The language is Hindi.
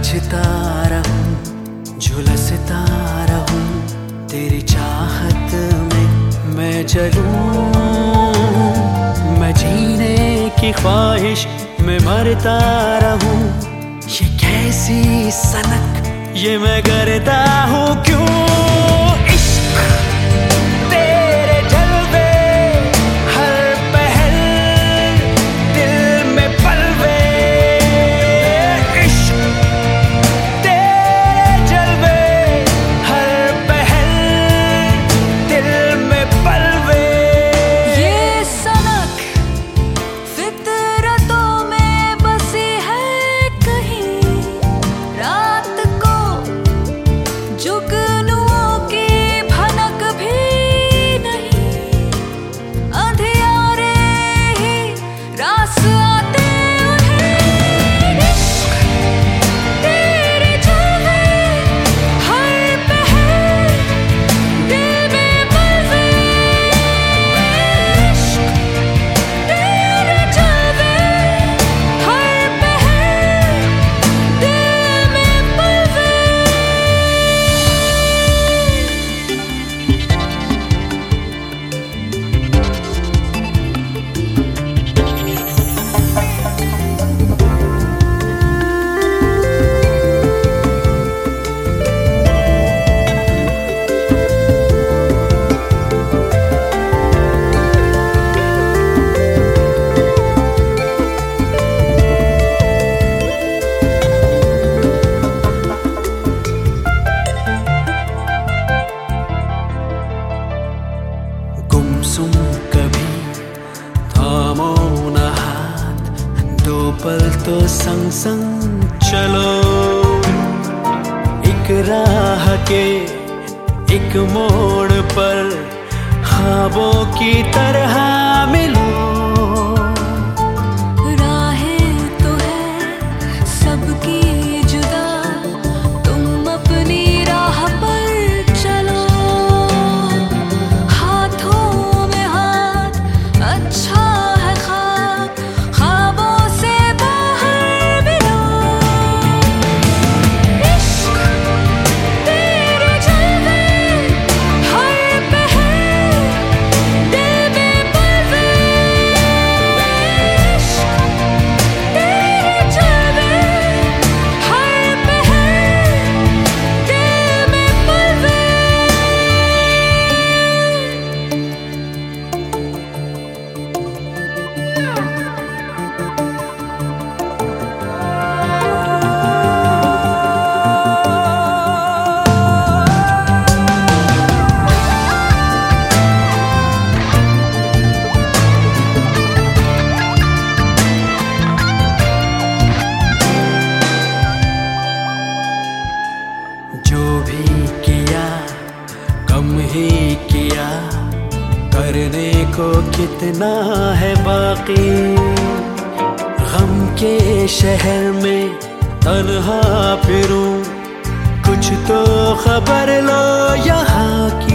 बजता रहूं, झुलसता रहूं, तेरी चाहत में मैं जलूं। मैं जीने की ख्वाहिश में मरता रहूं, ये कैसी सनक ये मैं करता हूँ क्यों? इश्क तेरे जलवे, हर पहल दिल में पलवे। इश्क तेरे जलवे, हर पहल दिल में पलवे। ये सनक फितरतों में बसी है कहीं, रात को जुगनुओं की भनक भी नहीं। अंधियारे ही रास आते उन्हें। इश्क तेरे जलवे, हर पहल दिल में पलवे। इश्क तेरे जलवे, हर पहल दिल में पलवे। गुमसुम कभी थामो न हाथ, दो पल तो संग संग चलो। एक राह के एक मोड़ पर ख्वाबों की तरह मिलो। राहें तो है सबकी जुदा, तुम अपनी राह पर चलो। हाथों में हाथ अच्छा है ख्वाब, ख्वाबों से बाहर मिलो। इश्क तेरे जलवे, हर पहल दिल में पलवे। इश्क तेरे जलवे, हर पहल दिल में पलवे। जो भी किया कम ही किया, करने को कितना है बाकी। गम के शहर में तन्हा फिरूं, कुछ तो खबर लो यहाँ की।